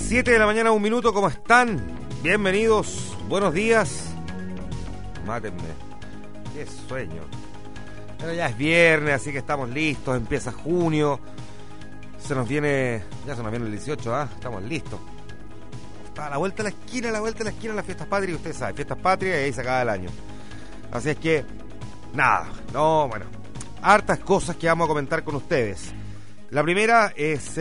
7 de la mañana, 1 minuto, ¿cómo están? Bienvenidos, buenos días. Mátenme, qué sueño. Pero ya es viernes, así que estamos listos, empieza junio. Ya se nos viene el 18, ¿ah? Estamos listos. Está a la vuelta de la esquina, las fiestas patrias, ustedes saben, fiestas patrias y ahí se acaba el año. Así es que, hartas cosas que vamos a comentar con ustedes. La primera es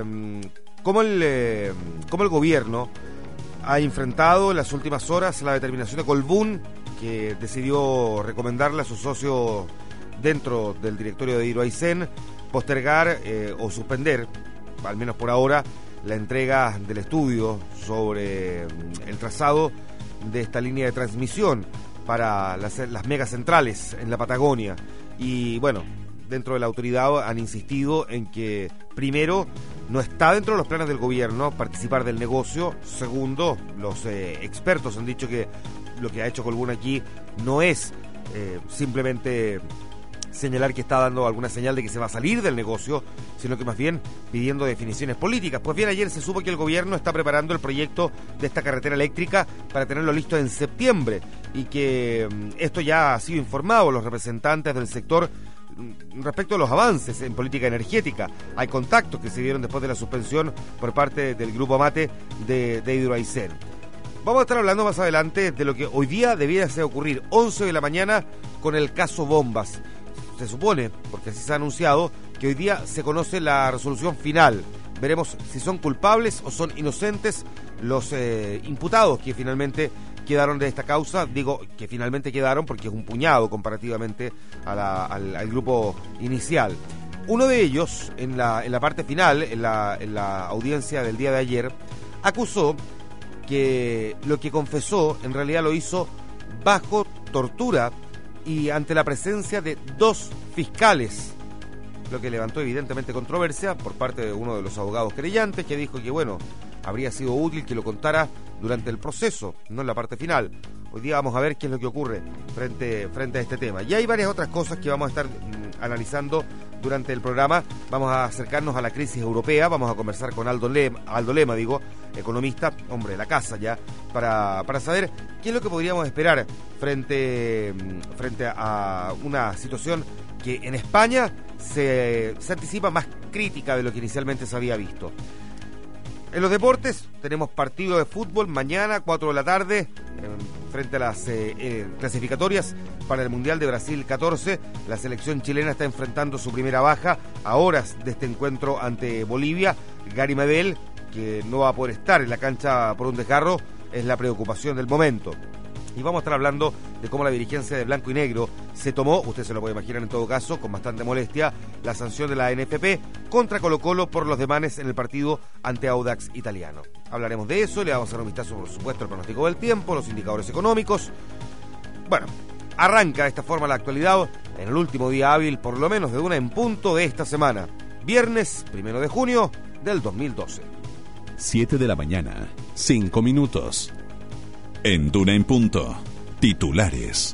cómo el gobierno ha enfrentado en las últimas horas la determinación de Colbún, que decidió recomendarle a sus socios dentro del directorio de Hidroaicén postergar o suspender, al menos por ahora, la entrega del estudio sobre el trazado de esta línea de transmisión para las megacentrales en la Patagonia. Y bueno, dentro de la autoridad han insistido en que, primero, no está dentro de los planes del gobierno participar del negocio. Segundo, los expertos han dicho que lo que ha hecho Colbún aquí no es simplemente señalar que está dando alguna señal de que se va a salir del negocio, sino que más bien pidiendo definiciones políticas. Pues bien, ayer se supo que el gobierno está preparando el proyecto de esta carretera eléctrica para tenerlo listo en septiembre, y que esto ya ha sido informado a los representantes del sector respecto a los avances en política energética. Hay contactos que se dieron después de la suspensión por parte del grupo Mate de Hidroaicén. Vamos a estar hablando más adelante de lo que hoy día debiera ocurrir, 11 de la mañana, con el caso Bombas. Se supone, porque así se ha anunciado, que hoy día se conoce la resolución final. Veremos si son culpables o son inocentes los imputados que finalmente quedaron de esta causa. Digo que finalmente quedaron porque es un puñado comparativamente al grupo inicial. Uno de ellos, en la parte final, en la audiencia del día de ayer, acusó que lo que confesó en realidad lo hizo bajo tortura y ante la presencia de 2 fiscales, lo que levantó evidentemente controversia por parte de uno de los abogados querellantes, que dijo que habría sido útil que lo contara durante el proceso, no en la parte final. Hoy día vamos a ver qué es lo que ocurre frente a este tema. Y hay varias otras cosas que vamos a estar analizando durante el programa. Vamos a acercarnos a la crisis europea, vamos a conversar con Aldo Lema, economista, hombre de la casa ya, para saber qué es lo que podríamos esperar frente a una situación que en España se anticipa más crítica de lo que inicialmente se había visto. En los deportes tenemos partido de fútbol mañana 4 de la tarde frente a las clasificatorias para el Mundial de Brasil 14. La selección chilena está enfrentando su primera baja a horas de este encuentro ante Bolivia. Gary Medel, que no va a poder estar en la cancha por un desgarro, es la preocupación del momento. Y vamos a estar hablando de cómo la dirigencia de Blanco y Negro se tomó, usted se lo puede imaginar en todo caso, con bastante molestia, la sanción de la NFP contra Colo-Colo por los demanes en el partido ante Audax Italiano. Hablaremos de eso, le vamos a dar un vistazo, por supuesto, al pronóstico del tiempo, los indicadores económicos. Bueno, arranca de esta forma la actualidad en el último día hábil, por lo menos de 1 en punto de esta semana. Viernes 1 de junio del 2012. 7 de la mañana, 5 minutos. En Duna en Punto, titulares.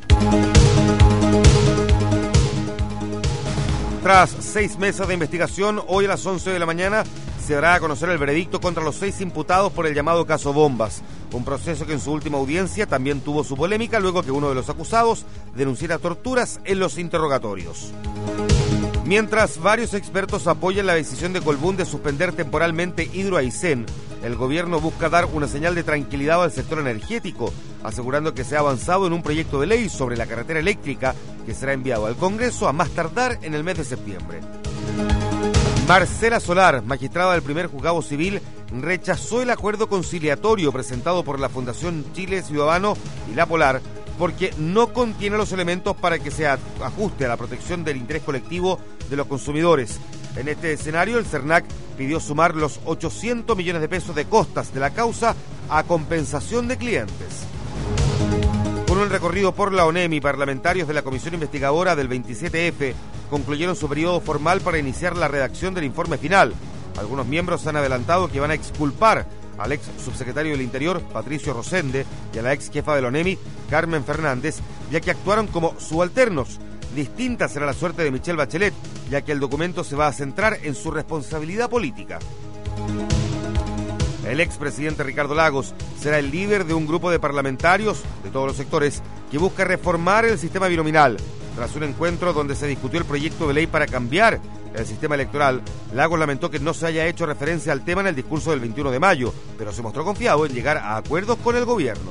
Tras 6 meses de investigación, hoy a las 11 de la mañana se dará a conocer el veredicto contra los 6 imputados por el llamado caso Bombas. Un proceso que en su última audiencia también tuvo su polémica luego que uno de los acusados denunciara torturas en los interrogatorios. Mientras varios expertos apoyan la decisión de Colbún de suspender temporalmente Hidroaicén, el gobierno busca dar una señal de tranquilidad al sector energético, asegurando que se ha avanzado en un proyecto de ley sobre la carretera eléctrica que será enviado al Congreso a más tardar en el mes de septiembre. Marcela Solar, magistrada del primer juzgado civil, rechazó el acuerdo conciliatorio presentado por la Fundación Chile Ciudadano y La Polar porque no contiene los elementos para que se ajuste a la protección del interés colectivo de los consumidores. En este escenario, el CERNAC pidió sumar los 800 millones de pesos de costas de la causa a compensación de clientes. Con un recorrido por la ONEMI, parlamentarios de la Comisión Investigadora del 27F concluyeron su periodo formal para iniciar la redacción del informe final. Algunos miembros han adelantado que van a exculpar al ex subsecretario del Interior, Patricio Rosende, y a la ex jefa de la ONEMI, Carmen Fernández, ya que actuaron como subalternos. Distinta será la suerte de Michelle Bachelet, ya que el documento se va a centrar en su responsabilidad política. El expresidente Ricardo Lagos será el líder de un grupo de parlamentarios de todos los sectores que busca reformar el sistema binominal. Tras un encuentro donde se discutió el proyecto de ley para cambiar el sistema electoral, Lagos lamentó que no se haya hecho referencia al tema en el discurso del 21 de mayo, pero se mostró confiado en llegar a acuerdos con el gobierno.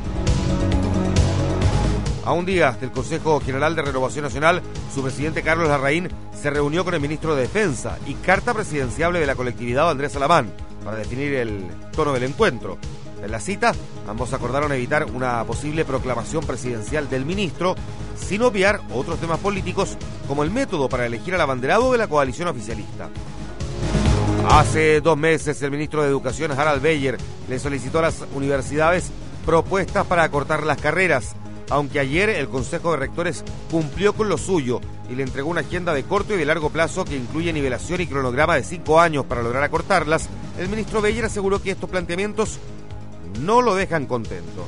A un día del Consejo General de Renovación Nacional, su presidente Carlos Larraín se reunió con el ministro de Defensa y carta presidenciable de la colectividad Andrés Salamán para definir el tono del encuentro. En la cita, ambos acordaron evitar una posible proclamación presidencial del ministro, sin obviar otros temas políticos como el método para elegir al abanderado de la coalición oficialista. Hace 2 meses, el ministro de Educación, Harald Beyer, le solicitó a las universidades propuestas para acortar las carreras, aunque ayer el Consejo de Rectores cumplió con lo suyo y le entregó una agenda de corto y de largo plazo que incluye nivelación y cronograma de 5 años para lograr acortarlas. El ministro Beyer aseguró que estos planteamientos no lo dejan contento.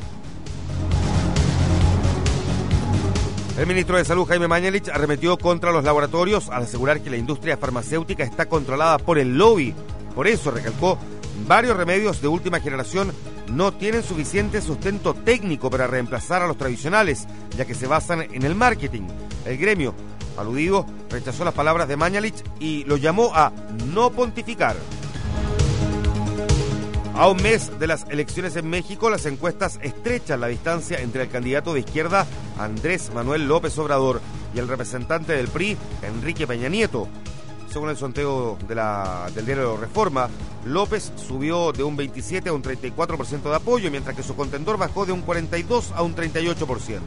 El ministro de Salud, Jaime Mañalich, arremetió contra los laboratorios al asegurar que la industria farmacéutica está controlada por el lobby. Por eso, recalcó, varios remedios de última generación no tienen suficiente sustento técnico para reemplazar a los tradicionales, ya que se basan en el marketing. El gremio, aludido, rechazó las palabras de Mañalich y lo llamó a no pontificar. A un mes de las elecciones en México, las encuestas estrechan la distancia entre el candidato de izquierda, Andrés Manuel López Obrador, y el representante del PRI, Enrique Peña Nieto. Según el sondeo del diario Reforma, López subió de un 27 a un 34% de apoyo, mientras que su contendor bajó de un 42 a un 38%.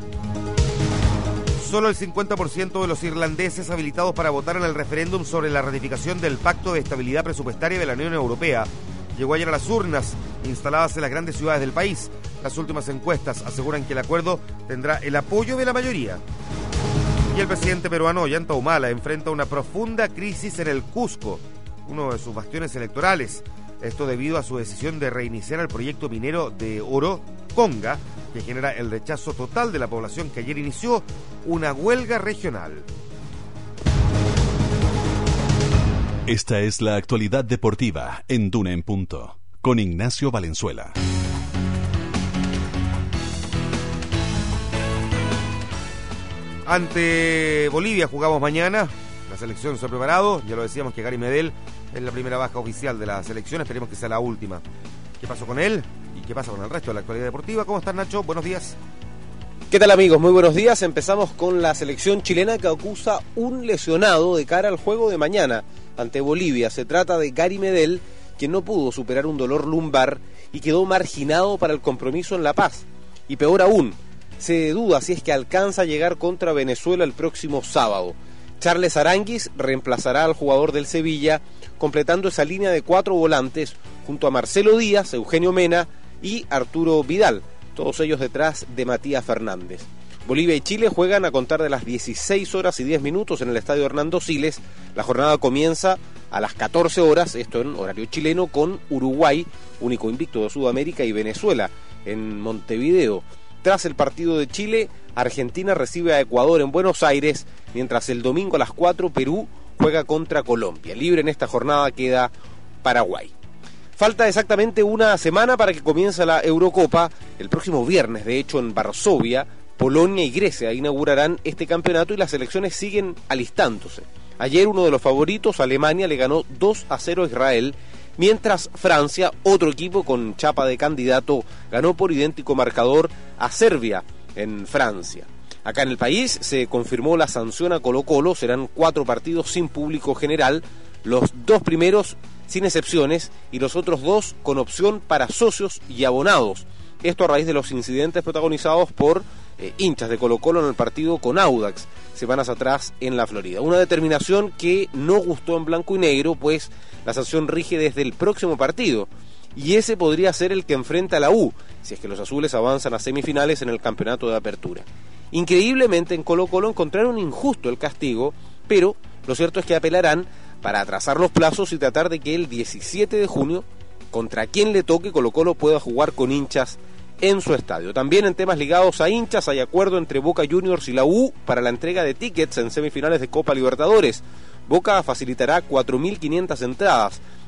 Solo el 50% de los irlandeses habilitados para votar en el referéndum sobre la ratificación del Pacto de Estabilidad Presupuestaria de la Unión Europea llegó ayer a las urnas instaladas en las grandes ciudades del país. Las últimas encuestas aseguran que el acuerdo tendrá el apoyo de la mayoría. Y el presidente peruano Ollanta Humala enfrenta una profunda crisis en el Cusco, uno de sus bastiones electorales. Esto debido a su decisión de reiniciar el proyecto minero de oro Conga, que genera el rechazo total de la población que ayer inició una huelga regional. Esta es la actualidad deportiva en Duna en Punto, con Ignacio Valenzuela. Ante Bolivia jugamos mañana, la selección se ha preparado, ya lo decíamos que Gary Medel es la primera baja oficial de la selección, esperemos que sea la última. ¿Qué pasó con él? ¿Y qué pasa con el resto de la actualidad deportiva? ¿Cómo estás, Nacho? Buenos días. ¿Qué tal, amigos? Muy buenos días. Empezamos con la selección chilena que acusa un lesionado de cara al juego de mañana ante Bolivia. Se trata de Gary Medel, quien no pudo superar un dolor lumbar y quedó marginado para el compromiso en La Paz. Y peor aún, se duda si es que alcanza a llegar contra Venezuela el próximo sábado. Charles Aránguiz reemplazará al jugador del Sevilla, completando esa línea de 4 volantes junto a Marcelo Díaz, Eugenio Mena y Arturo Vidal, todos ellos detrás de Matías Fernández. Bolivia y Chile juegan a contar de las 16 horas y 10 minutos en el estadio Hernando Siles. La jornada comienza a las 14 horas, esto en horario chileno, con Uruguay, único invicto de Sudamérica, y Venezuela en Montevideo. Tras el partido de Chile, Argentina recibe a Ecuador en Buenos Aires, mientras el domingo a las 4 Perú juega contra Colombia. Libre en esta jornada queda Paraguay. Falta exactamente una semana para que comience la Eurocopa. El próximo viernes, de hecho, en Varsovia, Polonia y Grecia inaugurarán este campeonato y las selecciones siguen alistándose. Ayer uno de los favoritos, Alemania, le ganó 2-0 a Israel, mientras Francia, otro equipo con chapa de candidato, ganó por idéntico marcador a Serbia en Francia. Acá en el país se confirmó la sanción a Colo-Colo, serán 4 partidos sin público general, los 2 primeros sin excepciones y los otros 2 con opción para socios y abonados. Esto a raíz de los incidentes protagonizados por hinchas de Colo-Colo en el partido con Audax semanas atrás en la Florida. Una determinación que no gustó en blanco y negro, pues la sanción rige desde el próximo partido y ese podría ser el que enfrenta a la U, si es que los azules avanzan a semifinales en el campeonato de apertura. Increíblemente en Colo-Colo encontraron injusto el castigo, pero lo cierto es que apelarán para atrasar los plazos y tratar de que el 17 de junio, contra quien le toque, Colo-Colo pueda jugar con hinchas en su estadio. También en temas ligados a hinchas hay acuerdo entre Boca Juniors y la U para la entrega de tickets en semifinales de Copa Libertadores. Boca facilitará 4.500 entradas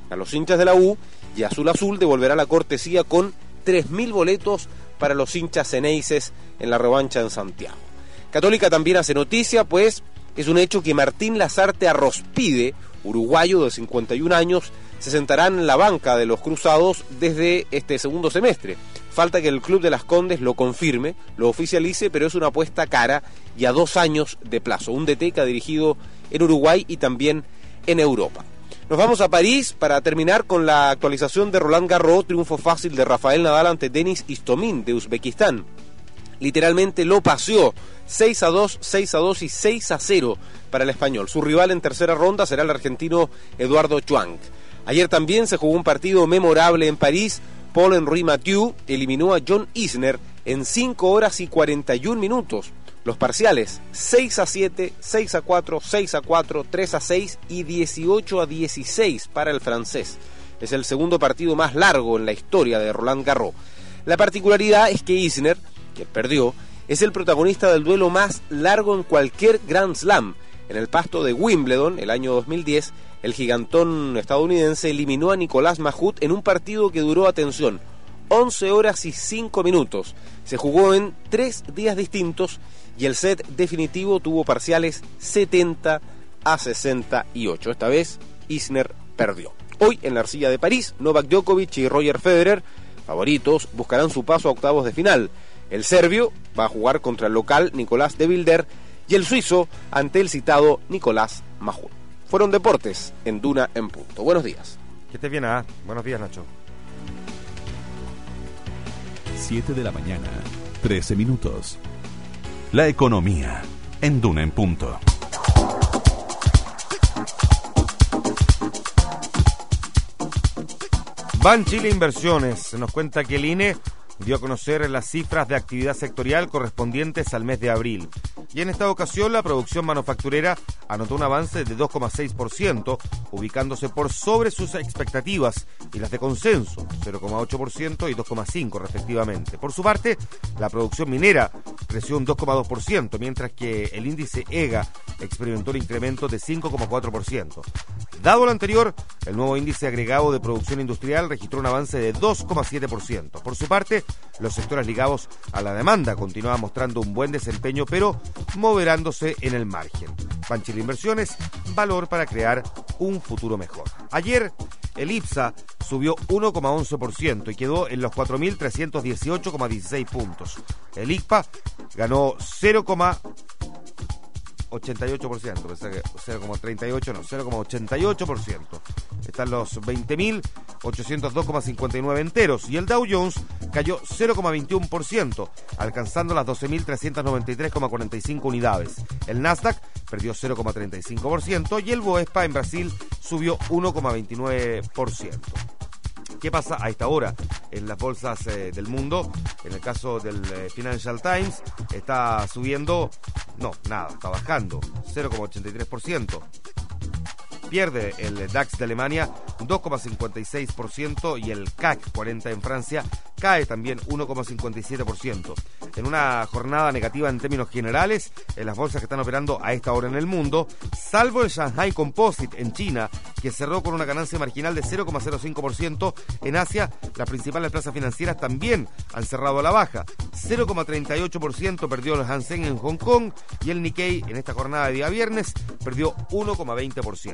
a los hinchas de la U, y Azul Azul devolverá la cortesía con 3.000 boletos para los hinchas ceneices en la revancha en Santiago. Católica también hace noticia, pues es un hecho que Martín Lazarte Arrospide, uruguayo de 51 años, se sentará en la banca de los Cruzados desde este segundo semestre. Falta que el Club de Las Condes lo confirme, lo oficialice, pero es una apuesta cara y a 2 años de plazo. Un DT que ha dirigido en Uruguay y también en Europa. Nos vamos a París para terminar con la actualización de Roland Garros, triunfo fácil de Rafael Nadal ante Denis Istomin de Uzbekistán. Literalmente lo paseó, 6-2, 6-2 y 6-0 para el español. Su rival en tercera ronda será el argentino Eduardo Chuang. Ayer también se jugó un partido memorable en París. Paul-Henri Mathieu eliminó a John Isner en 5 horas y 41 minutos. Los parciales 6-7, 6-4, 6-4, 3-6 y 18-16 para el francés. Es el segundo partido más largo en la historia de Roland Garros. La particularidad es que Isner, que perdió, es el protagonista del duelo más largo en cualquier Grand Slam. En el pasto de Wimbledon, el año 2010, el gigantón estadounidense eliminó a Nicolás Mahut en un partido que duró, atención, 11 horas y 5 minutos. Se jugó en 3 días distintos y el set definitivo tuvo parciales 70-68. Esta vez Isner perdió. Hoy en la arcilla de París, Novak Djokovic y Roger Federer, favoritos, buscarán su paso a octavos de final. El serbio va a jugar contra el local Nicolás de Wilder y el suizo ante el citado Nicolás Mahut. Fueron deportes en Duna en Punto. Buenos días. Que estés bien, Buenos días, Nacho. 7 de la mañana, 13 minutos. La economía en Duna en Punto. Banchile Inversiones nos cuenta que el INE dio a conocer las cifras de actividad sectorial correspondientes al mes de abril. Y en esta ocasión la producción manufacturera anotó un avance de 2,6%, ubicándose por sobre sus expectativas y las de consenso, 0,8% y 2,5% respectivamente. Por su parte, la producción minera creció un 2,2%, mientras que el índice EGA experimentó un incremento de 5,4%. Dado lo anterior, el nuevo índice agregado de producción industrial registró un avance de 2,7%. Por su parte, los sectores ligados a la demanda continuaban mostrando un buen desempeño, pero moderándose en el margen. Banchile Inversiones, valor para crear un futuro mejor. Ayer, el IPSA subió 1,11% y quedó en los 4.318,16 puntos. El ICPA ganó 0,88%, pensé que 0,38 no, 0,88%. Están los 20.802,59 enteros y el Dow Jones cayó 0,21%, alcanzando las 12.393,45 unidades. El Nasdaq perdió 0,35% y el Bovespa en Brasil subió 1,29%. ¿Qué pasa a esta hora en las bolsas del mundo? En el caso del Financial Times, está subiendo, no, nada, está bajando, 0,83%. Pierde el DAX de Alemania 2,56% y el CAC 40 en Francia cae también 1,57%. En una jornada negativa en términos generales, en las bolsas que están operando a esta hora en el mundo, salvo el Shanghai Composite en China, que cerró con una ganancia marginal de 0,05%. En Asia, las principales plazas financieras también han cerrado a la baja. 0,38% perdió el Hang Seng en Hong Kong y el Nikkei en esta jornada de día viernes perdió 1,20%.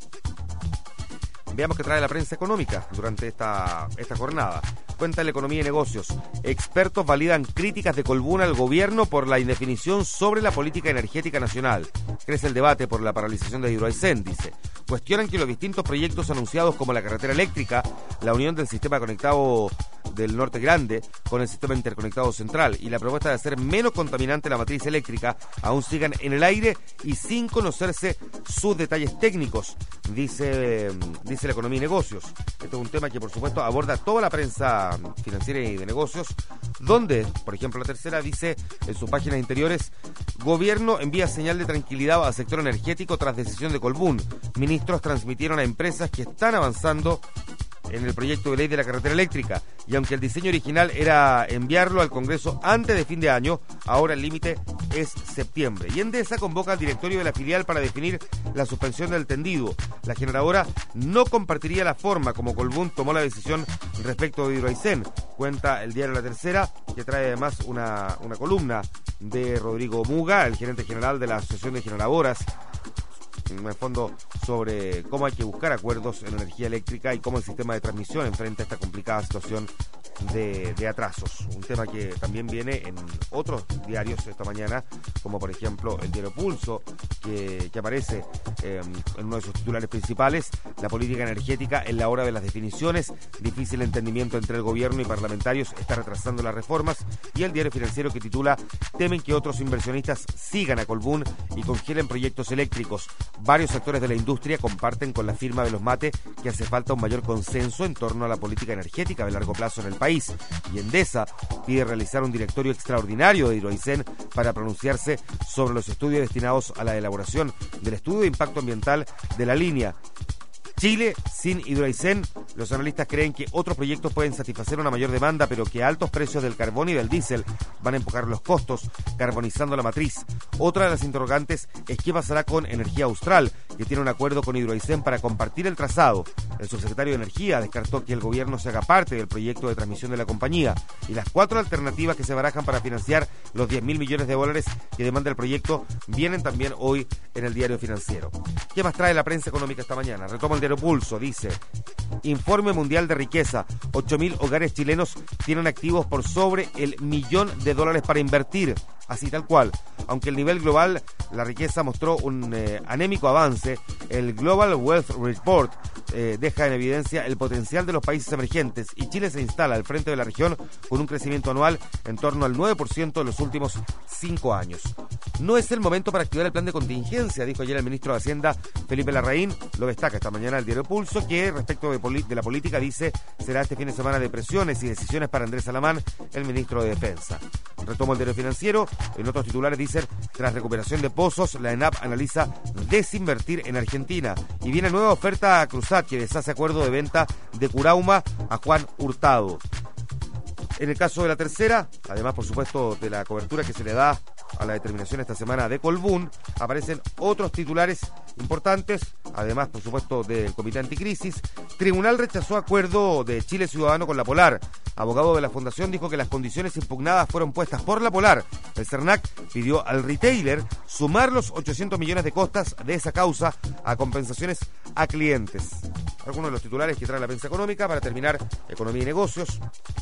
Veamos qué trae la prensa económica durante esta jornada. Cuenta el Economía y Negocios. Expertos validan críticas de Colbún al gobierno por la indefinición sobre la política energética nacional. Crece el debate por la paralización de Hidroaicén, dice. Cuestionan que los distintos proyectos anunciados como la carretera eléctrica, la unión del sistema conectado del Norte Grande con el sistema interconectado central y la propuesta de hacer menos contaminante la matriz eléctrica aún sigan en el aire y sin conocerse sus detalles técnicos, dice la Economía y Negocios. Esto es un tema que por supuesto aborda toda la prensa financiera y de negocios, donde, por ejemplo, La Tercera dice en sus páginas interiores: gobierno envía señal de tranquilidad al sector energético tras decisión de Colbún. Ministros transmitieron a empresas que están avanzando en el proyecto de ley de la carretera eléctrica, y aunque el diseño original era enviarlo al Congreso antes de fin de año, ahora el límite es septiembre. Y Endesa convoca al directorio de la filial para definir la suspensión del tendido. La generadora no compartiría la forma como Colbún tomó la decisión respecto de Hidroaicén, cuenta el diario La Tercera, que trae además una columna de Rodrigo Muga, el gerente general de la Asociación de Generadoras, en el fondo sobre cómo hay que buscar acuerdos en energía eléctrica y cómo el sistema de transmisión enfrenta esta complicada situación de atrasos. Un tema que también viene en otros diarios esta mañana, como por ejemplo el diario Pulso, que aparece en uno de sus titulares principales: la política energética en la hora de las definiciones, difícil entendimiento entre el gobierno y parlamentarios está retrasando las reformas, y el diario Financiero, que titula: temen que otros inversionistas sigan a Colbún y congelen proyectos eléctricos. Varios sectores de la industria comparten con la firma de los Mate que hace falta un mayor consenso en torno a la política energética de largo plazo en el país, y Endesa pide realizar un directorio extraordinario de Hidroaicén para pronunciarse sobre los estudios destinados a la elaboración del estudio de impacto ambiental de la línea. Chile sin Hidroaicén. Los analistas creen que otros proyectos pueden satisfacer una mayor demanda, pero que altos precios del carbón y del diésel van a empujar los costos, carbonizando la matriz. Otra de las interrogantes es qué pasará con Energía Austral, que tiene un acuerdo con Hidroaicén para compartir el trazado. El subsecretario de Energía descartó que el gobierno se haga parte del proyecto de transmisión de la compañía, y las 4 alternativas que se barajan para financiar los 10.000 millones de dólares que demanda el proyecto vienen también hoy en el diario Financiero. ¿Qué más trae la prensa económica esta mañana? Retoma el diario Pulso, dice: Informe Mundial de Riqueza, 8.000 hogares chilenos tienen activos por sobre el $1.000.000 para invertir. Así tal cual. Aunque el nivel global, la riqueza mostró un anémico avance, el Global Wealth Report deja en evidencia el potencial de los países emergentes, y Chile se instala al frente de la región con un crecimiento anual en torno al 9% en los últimos 5 años. No es el momento para activar el plan de contingencia, dijo ayer el ministro de Hacienda, Felipe Larraín. Lo destaca esta mañana el diario Pulso, que respecto de la política dice: será este fin de semana de presiones y decisiones para Andrés Salamán, el ministro de Defensa. Retomo el diario Financiero. En otros titulares dicen: tras recuperación de pozos, la ENAP analiza desinvertir en Argentina, y viene nueva oferta a Cruzat, que deshace acuerdo de venta de Curauma a Juan Hurtado. En el caso de La Tercera, además por supuesto de la cobertura que se le da a la determinación esta semana de Colbún, aparecen otros titulares importantes, además por supuesto del Comité Anticrisis. Tribunal rechazó acuerdo de Chile Ciudadano con la Polar. Abogado de la Fundación dijo que las condiciones impugnadas fueron puestas por la Polar. El CERNAC pidió al retailer sumar los 800 millones de costas de esa causa a compensaciones a clientes. Algunos de los titulares que trae la prensa económica. Para terminar, Economía y Negocios.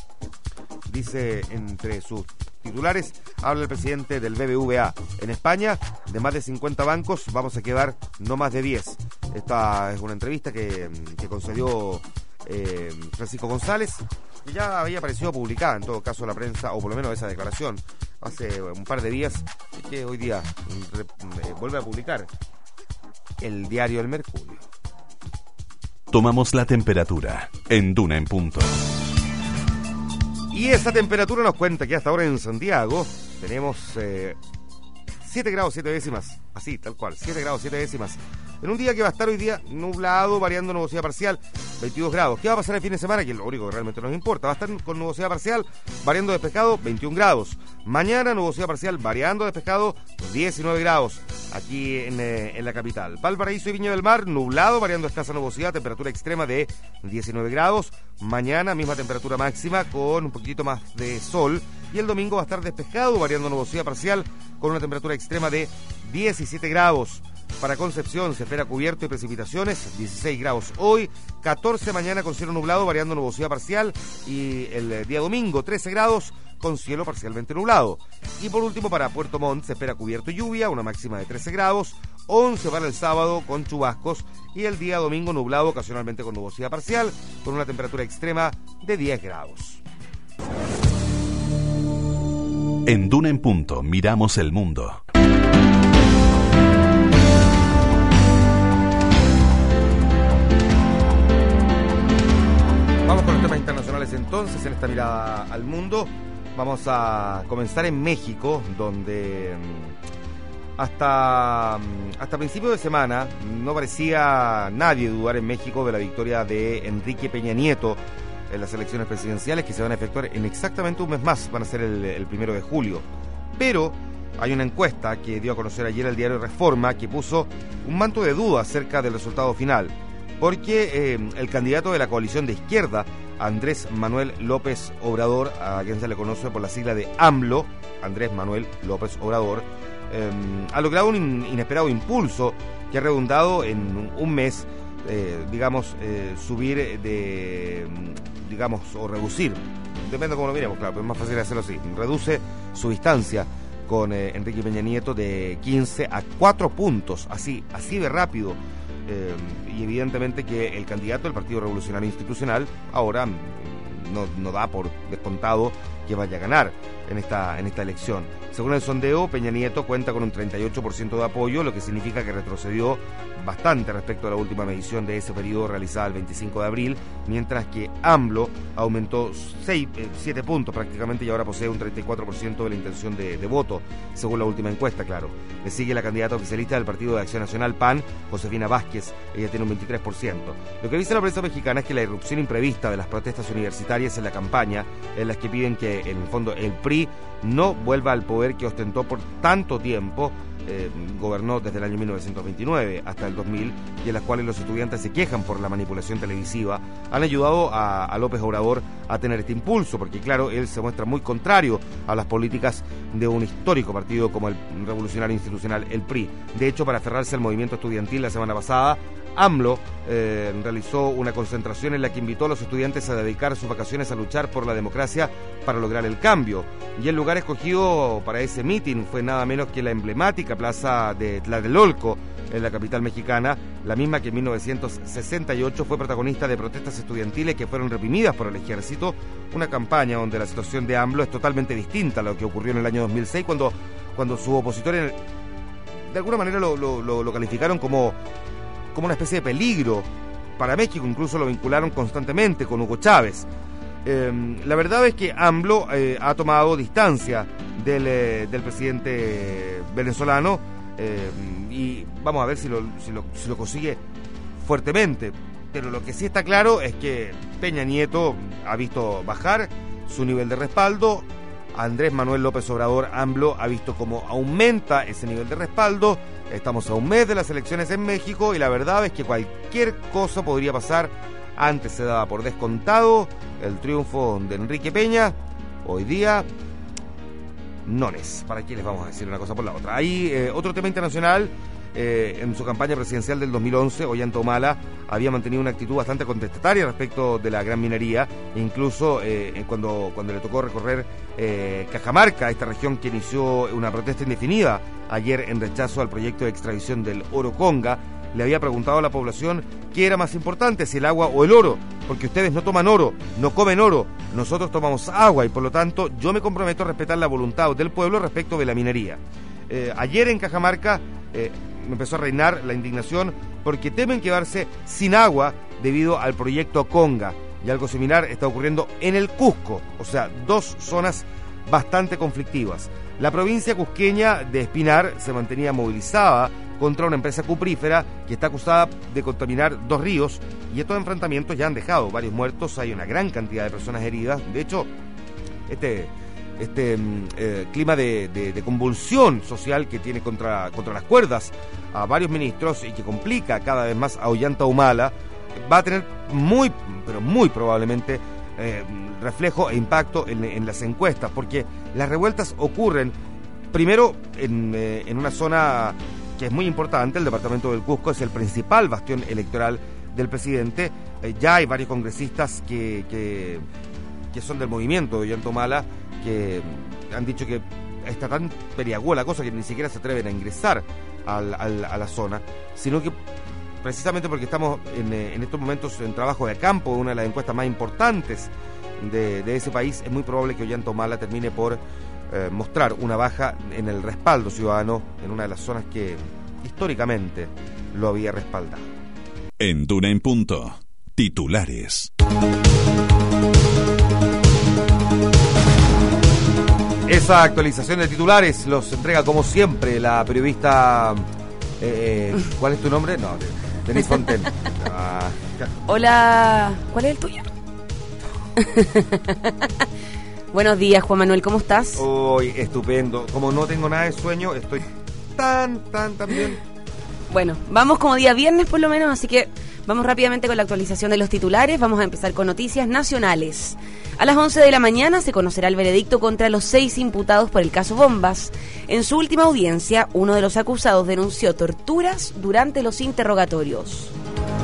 Dice entre sus titulares, habla el presidente del BBVA: en España, de más de 50 bancos, vamos a quedar no más de 10. Esta es una entrevista que concedió Francisco González, que ya había aparecido publicada en todo caso en la prensa, o por lo menos esa declaración, hace un par de días, que hoy día vuelve a publicar el diario El Mercurio. Tomamos la temperatura en Duna en Punto. Y esa temperatura nos cuenta que hasta ahora en Santiago tenemos 7 grados 7 décimas, así, tal cual, 7 grados 7 décimas. En un día que va a estar hoy día nublado, variando nubosidad parcial, 22 grados. ¿Qué va a pasar el fin de semana? Que es lo único que realmente nos importa. Va a estar con nubosidad parcial, variando despejado, 21 grados. Mañana nubosidad parcial, variando despejado, 19 grados aquí en la capital. Valparaíso y Viña del Mar, nublado, variando escasa nubosidad, temperatura extrema de 19 grados. Mañana misma temperatura máxima con un poquitito más de sol. Y el domingo va a estar despejado, variando nubosidad parcial, con una temperatura extrema de 17 grados. Para Concepción se espera cubierto y precipitaciones, 16 grados hoy, 14 mañana con cielo nublado, variando nubosidad parcial, y el día domingo 13 grados con cielo parcialmente nublado. Y por último, para Puerto Montt se espera cubierto y lluvia, una máxima de 13 grados, 11 para el sábado con chubascos, y el día domingo nublado, ocasionalmente con nubosidad parcial, con una temperatura extrema de 10 grados. En Duna en Punto miramos el mundo. Vamos con los temas internacionales entonces, en esta mirada al mundo. Vamos a comenzar en México, donde hasta principio de semana no parecía nadie dudar en México de la victoria de Enrique Peña Nieto en las elecciones presidenciales, que se van a efectuar en exactamente un mes más, van a ser el 1 de julio. Pero Hay una encuesta que dio a conocer ayer el diario Reforma que puso un manto de duda acerca del resultado final, porque el candidato de la coalición de izquierda, Andrés Manuel López Obrador, a quien se le conoce por la sigla de AMLO, Andrés Manuel López Obrador, ha logrado un inesperado impulso que ha redundado en un mes, subir o reducir, depende de cómo lo miremos, claro, pero es más fácil hacerlo así, reduce su distancia con Enrique Peña Nieto de 15 a 4 puntos, así de rápido. Y evidentemente que el candidato del Partido Revolucionario Institucional ahora no da por descontado que vaya a ganar en esta elección. Según el sondeo, Peña Nieto cuenta con un 38% de apoyo, lo que significa que retrocedió bastante respecto a la última medición de ese periodo realizada el 25 de abril, mientras que AMLO aumentó 7 puntos prácticamente y ahora posee un 34% de la intención de voto, según la última encuesta, claro. Le sigue la candidata oficialista del Partido de Acción Nacional, PAN, Josefina Vázquez, ella tiene un 23%. Lo que dice la prensa mexicana es que la irrupción imprevista de las protestas universitarias en la campaña, en las que piden que en el fondo el PRI no vuelva al poder que ostentó por tanto tiempo, gobernó desde el año 1929 hasta el 2000, y en las cuales los estudiantes se quejan por la manipulación televisiva, han ayudado a López Obrador a tener este impulso, porque claro, él se muestra muy contrario a las políticas de un histórico partido como el Revolucionario Institucional, el PRI. De hecho, para aferrarse al movimiento estudiantil la semana pasada, AMLO realizó una concentración en la que invitó a los estudiantes a dedicar sus vacaciones a luchar por la democracia para lograr el cambio. Y el lugar escogido para ese mitin fue nada menos que la emblemática plaza de Tlatelolco, en la capital mexicana, la misma que en 1968 fue protagonista de protestas estudiantiles que fueron reprimidas por el ejército, una campaña donde la situación de AMLO es totalmente distinta a lo que ocurrió en el año 2006, cuando sus opositores de alguna manera lo calificaron como una especie de peligro para México, incluso lo vincularon constantemente con Hugo Chávez. La verdad es que AMLO ha tomado distancia del presidente venezolano, y vamos a ver si lo consigue fuertemente, pero lo que sí está claro es que Peña Nieto ha visto bajar su nivel de respaldo, Andrés Manuel López Obrador, AMLO, ha visto cómo aumenta ese nivel de respaldo. Estamos a un mes de las elecciones en México y la verdad es que cualquier cosa podría pasar. Antes se daba por descontado el triunfo de Enrique Peña, hoy día nones. ¿Para qué les vamos a decir una cosa por la otra? Hay otro tema internacional. En su campaña presidencial del 2011, Ollanta Humala había mantenido una actitud bastante contestataria respecto de la gran minería, incluso cuando le tocó recorrer Cajamarca, esta región que inició una protesta indefinida ayer en rechazo al proyecto de extradición del oro Conga. Le había preguntado a la población qué era más importante, si el agua o el oro, porque ustedes no toman oro, no comen oro, nosotros tomamos agua y por lo tanto yo me comprometo a respetar la voluntad del pueblo respecto de la minería. Ayer en Cajamarca empezó a reinar la indignación porque temen quedarse sin agua debido al proyecto Conga, y algo similar está ocurriendo en el Cusco, o sea, dos zonas bastante conflictivas. La provincia cusqueña de Espinar se mantenía movilizada contra una empresa cuprífera que está acusada de contaminar 2 ríos, y estos enfrentamientos ya han dejado varios muertos, hay una gran cantidad de personas heridas. De hecho, este clima de convulsión social que tiene contra las cuerdas a varios ministros y que complica cada vez más a Ollanta Humala, va a tener muy probablemente reflejo e impacto en las encuestas, porque las revueltas ocurren primero en una zona que es muy importante. El departamento del Cusco es el principal bastión electoral del presidente. Ya hay varios congresistas que son del movimiento de Ollanta Humala, que han dicho que está tan periagua la cosa que ni siquiera se atreven a ingresar a la zona, sino que precisamente porque estamos en estos momentos en trabajo de campo, una de las encuestas más importantes de ese país, es muy probable que Ollanta Humala termine por mostrar una baja en el respaldo ciudadano en una de las zonas que históricamente lo había respaldado. En Duna en Punto, titulares. Esa actualización de titulares los entrega como siempre la periodista... ¿cuál es tu nombre? No, Denise Fontaine. Hola, ¿cuál es el tuyo? Buenos días, Juan Manuel, ¿cómo estás? Hoy, estupendo. Como no tengo nada de sueño, estoy tan bien. Bueno, vamos como día viernes por lo menos, así que vamos rápidamente con la actualización de los titulares. Vamos a empezar con noticias nacionales. A las 11 de la mañana se conocerá el veredicto contra los 6 imputados por el caso Bombas. En su última audiencia, uno de los acusados denunció torturas durante los interrogatorios.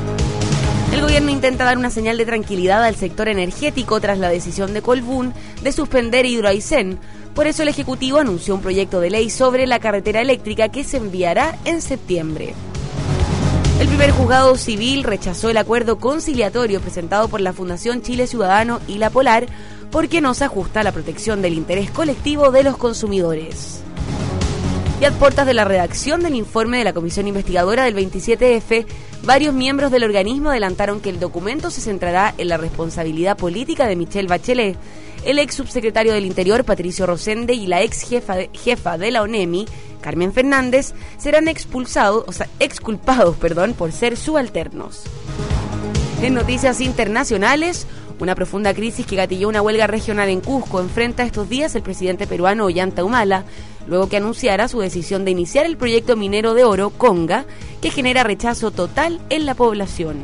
El gobierno intenta dar una señal de tranquilidad al sector energético tras la decisión de Colbún de suspender Hidroaicén. Por eso el Ejecutivo anunció un proyecto de ley sobre la carretera eléctrica que se enviará en septiembre. El primer juzgado civil rechazó el acuerdo conciliatorio presentado por la Fundación Chile Ciudadano y La Polar porque no se ajusta a la protección del interés colectivo de los consumidores. Y a puertas de la redacción del informe de la Comisión Investigadora del 27F, varios miembros del organismo adelantaron que el documento se centrará en la responsabilidad política de Michelle Bachelet. El ex subsecretario del Interior, Patricio Rosende, y la ex jefa de la ONEMI, Carmen Fernández, serán exculpados por ser subalternos. En noticias internacionales, una profunda crisis que gatilló una huelga regional en Cusco enfrenta estos días el presidente peruano Ollanta Humala, luego que anunciara su decisión de iniciar el proyecto minero de oro, Conga, que genera rechazo total en la población.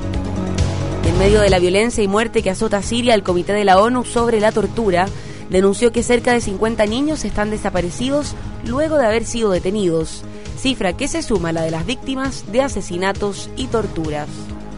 En medio de la violencia y muerte que azota a Siria, el Comité de la ONU sobre la Tortura denunció que cerca de 50 niños están desaparecidos luego de haber sido detenidos, cifra que se suma a la de las víctimas de asesinatos y torturas.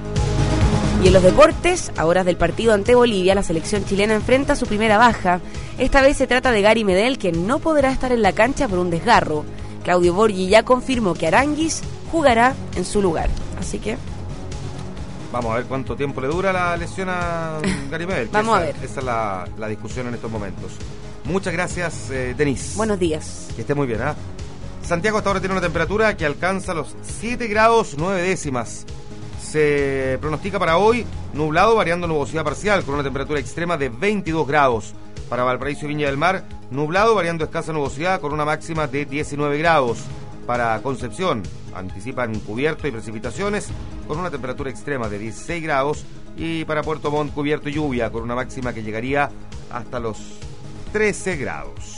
Y en los deportes, a horas del partido ante Bolivia, la selección chilena enfrenta su primera baja. Esta vez se trata de Gary Medel, quien no podrá estar en la cancha por un desgarro. Claudio Borghi ya confirmó que Aránguiz jugará en su lugar. Así que vamos a ver cuánto tiempo le dura la lesión a Gary Medel. Vamos a ver. Esa es la discusión en estos momentos. Muchas gracias, Denise. Buenos días. Que esté muy bien, ¿eh? Santiago hasta ahora tiene una temperatura que alcanza los 7 grados 9 décimas. Se pronostica para hoy nublado, variando nubosidad parcial, con una temperatura extrema de 22 grados. Para Valparaíso y Viña del Mar, nublado, variando escasa nubosidad, con una máxima de 19 grados. Para Concepción, anticipan cubierto y precipitaciones, con una temperatura extrema de 16 grados. Y para Puerto Montt, cubierto y lluvia, con una máxima que llegaría hasta los 13 grados.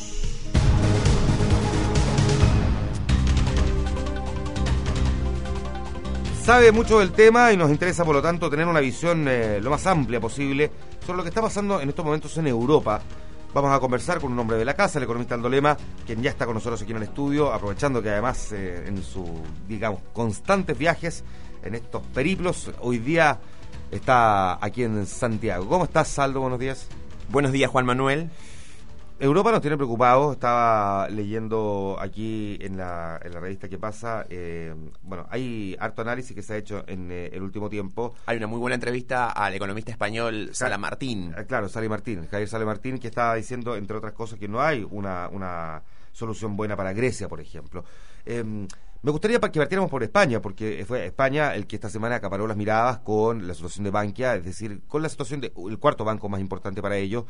Sabe mucho del tema y nos interesa, por lo tanto, tener una visión lo más amplia posible sobre lo que está pasando en estos momentos en Europa. Vamos a conversar con un hombre de la casa, el economista Aldo Lema, quien ya está con nosotros aquí en el estudio, aprovechando que además en sus, constantes viajes, en estos periplos, hoy día está aquí en Santiago. ¿Cómo estás, Aldo? Buenos días. Buenos días, Juan Manuel. Europa nos tiene preocupados. Estaba leyendo aquí en la revista ¿Qué pasa? Hay harto análisis que se ha hecho en el último tiempo. Hay una muy buena entrevista al economista español Sala Martín. Claro, Javier Sala Martín, que estaba diciendo, entre otras cosas, que no hay una solución buena para Grecia, por ejemplo. Me gustaría que partiéramos por España, porque fue España el que esta semana acaparó las miradas con la situación de Bankia, es decir, con la situación del cuarto banco más importante para ellos.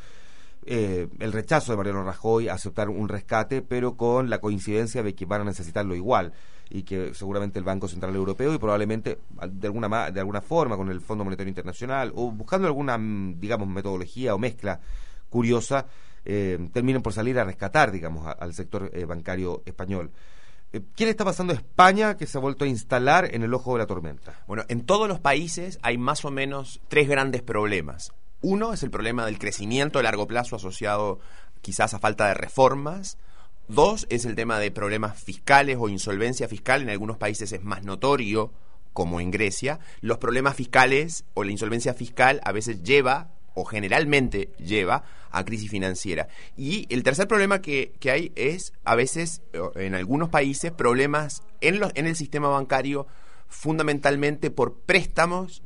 El rechazo de Mariano Rajoy a aceptar un rescate, pero con la coincidencia de que van a necesitarlo igual y que seguramente el Banco Central Europeo y probablemente de alguna forma con el Fondo Monetario Internacional o buscando alguna, metodología o mezcla curiosa, terminen por salir a rescatar, al sector bancario español. ¿Qué le está pasando a España, que se ha vuelto a instalar en el ojo de la tormenta? Bueno, en todos los países hay más o menos 3 grandes problemas. Uno es el problema del crecimiento a largo plazo asociado quizás a falta de reformas. 2 es el tema de problemas fiscales o insolvencia fiscal. En algunos países es más notorio, como en Grecia. Los problemas fiscales o la insolvencia fiscal a veces o generalmente lleva a crisis financiera. Y el tercer problema que hay es, a veces, en algunos países, problemas en el sistema bancario fundamentalmente por préstamos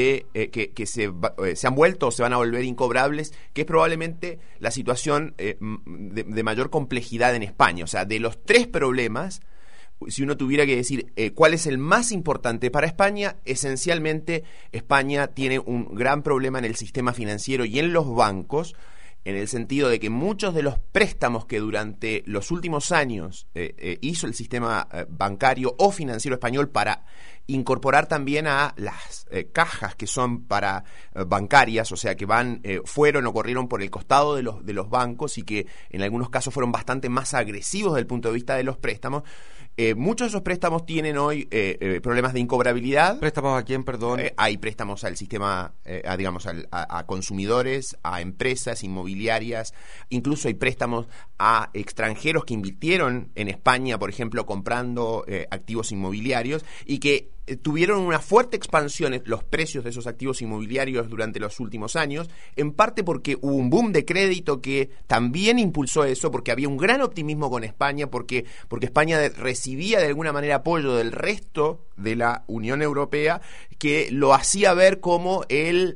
que se han vuelto o se van a volver incobrables, que es probablemente la situación de mayor complejidad en España. O sea, de los 3 problemas, si uno tuviera que decir cuál es el más importante para España, esencialmente España tiene un gran problema en el sistema financiero y en los bancos, en el sentido de que muchos de los préstamos que durante los últimos años hizo el sistema bancario o financiero español para incorporar también a las cajas que son para bancarias, o sea, que fueron o corrieron por el costado de los bancos y que en algunos casos fueron bastante más agresivos desde el punto de vista de los préstamos. Muchos de esos préstamos tienen hoy problemas de incobrabilidad. ¿Préstamos a quién, perdón? Hay préstamos al sistema, a consumidores, a empresas inmobiliarias, incluso hay préstamos a extranjeros que invirtieron en España, por ejemplo, comprando activos inmobiliarios y que tuvieron una fuerte expansión en los precios de esos activos inmobiliarios durante los últimos años, en parte porque hubo un boom de crédito que también impulsó eso, porque había un gran optimismo con España, porque España recibía de alguna manera apoyo del resto de la Unión Europea, que lo hacía ver como el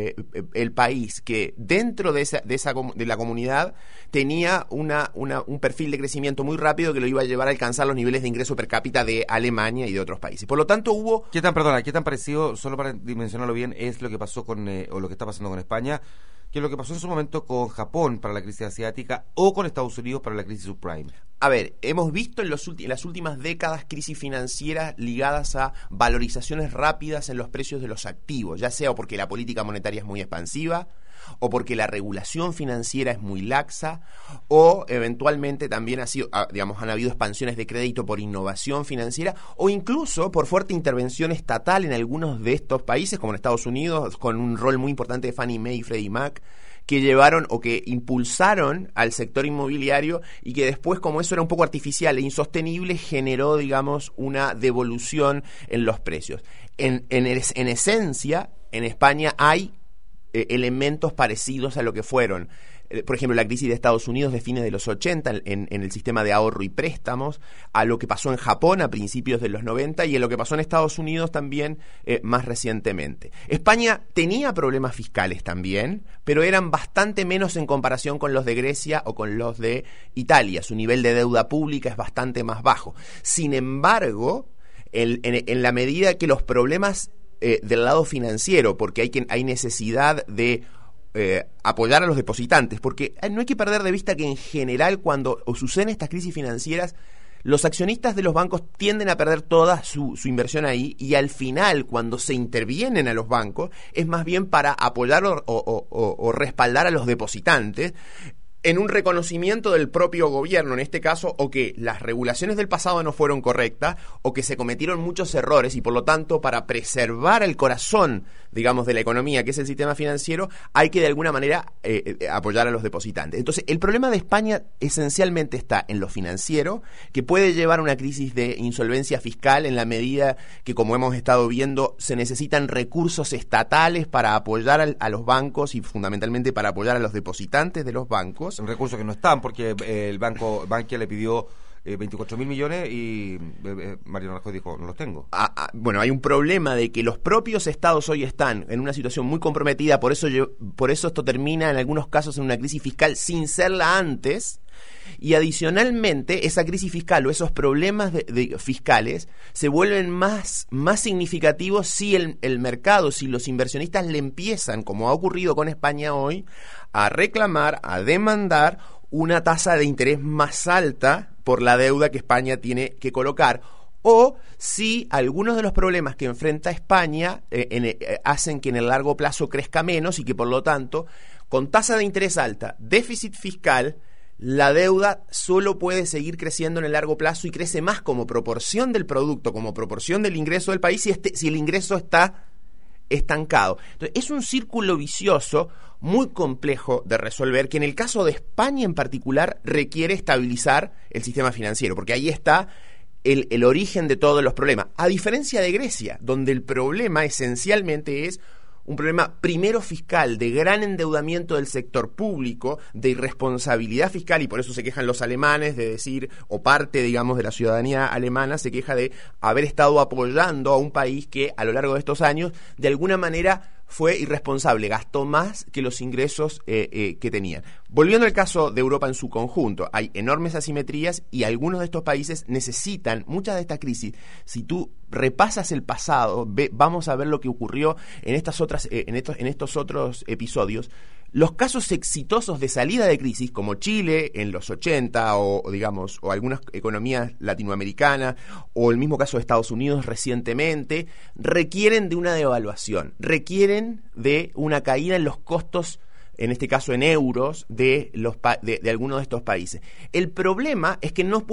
país que dentro de la comunidad tenía un perfil de crecimiento muy rápido que lo iba a llevar a alcanzar los niveles de ingreso per cápita de Alemania y de otros países. Por lo tanto, hubo... ¿Qué tan parecido, solo para dimensionarlo bien, es lo que pasó o lo que está pasando con España, que lo que pasó en su momento con Japón para la crisis asiática o con Estados Unidos para la crisis subprime? A ver, hemos visto en las últimas décadas crisis financieras ligadas a valorizaciones rápidas en los precios de los activos, ya sea porque la política monetaria es muy expansiva, o porque la regulación financiera es muy laxa, o eventualmente también han habido expansiones de crédito por innovación financiera, o incluso por fuerte intervención estatal en algunos de estos países, como en Estados Unidos, con un rol muy importante de Fannie Mae y Freddie Mac, que llevaron o que impulsaron al sector inmobiliario y que después, como eso era un poco artificial e insostenible, generó, digamos, una devolución en los precios. En esencia, en España hay elementos parecidos a lo que fueron, por ejemplo, la crisis de Estados Unidos de fines de los 80 en el sistema de ahorro y préstamos, a lo que pasó en Japón a principios de los 90 y en lo que pasó en Estados Unidos también más recientemente. España tenía problemas fiscales también, pero eran bastante menos en comparación con los de Grecia o con los de Italia. Su nivel de deuda pública es bastante más bajo. Sin embargo, en la medida que los problemas del lado financiero, porque hay necesidad de apoyar a los depositantes, porque no hay que perder de vista que en general cuando suceden estas crisis financieras, los accionistas de los bancos tienden a perder toda su inversión ahí, y al final, cuando se intervienen a los bancos, es más bien para apoyar o respaldar a los depositantes, en un reconocimiento del propio gobierno, en este caso, o que las regulaciones del pasado no fueron correctas, o que se cometieron muchos errores, y por lo tanto, para preservar el corazón, digamos, de la economía, que es el sistema financiero, hay que de alguna manera apoyar a los depositantes. Entonces, el problema de España esencialmente está en lo financiero, que puede llevar a una crisis de insolvencia fiscal en la medida que, como hemos estado viendo, se necesitan recursos estatales para apoyar a los bancos y fundamentalmente para apoyar a los depositantes de los bancos. Recursos que no están, porque el Bankia le pidió 24.000 millones y Mariano Rajoy dijo, no los tengo. Bueno, hay un problema de que los propios estados hoy están en una situación muy comprometida, por eso esto termina en algunos casos en una crisis fiscal sin serla antes, y adicionalmente esa crisis fiscal o esos problemas fiscales se vuelven más significativos si el mercado, si los inversionistas le empiezan, como ha ocurrido con España hoy, a reclamar, a demandar una tasa de interés más alta por la deuda que España tiene que colocar, o si algunos de los problemas que enfrenta España hacen que en el largo plazo crezca menos y que por lo tanto, con tasa de interés alta, déficit fiscal, la deuda solo puede seguir creciendo en el largo plazo y crece más como proporción del producto, como proporción del ingreso del país si el ingreso está estancado. Entonces, es un círculo vicioso muy complejo de resolver, que en el caso de España en particular requiere estabilizar el sistema financiero, porque ahí está el origen de todos los problemas. A diferencia de Grecia, donde el problema esencialmente es un problema primero fiscal, de gran endeudamiento del sector público, de irresponsabilidad fiscal, y por eso se quejan los alemanes de decir, o parte, digamos, de la ciudadanía alemana se queja de haber estado apoyando a un país que a lo largo de estos años, de alguna manera, fue irresponsable, gastó más que los ingresos que tenían. Volviendo al caso de Europa en su conjunto, hay enormes asimetrías y algunos de estos países necesitan muchas de estas crisis. Si tú repasas el pasado, vamos a ver lo que ocurrió en estos otros episodios. Los casos exitosos de salida de crisis, como Chile en los 80 o algunas economías latinoamericanas, o el mismo caso de Estados Unidos recientemente, requieren de una devaluación, requieren de una caída en los costos, en este caso en euros, de algunos de estos países. El problema es que no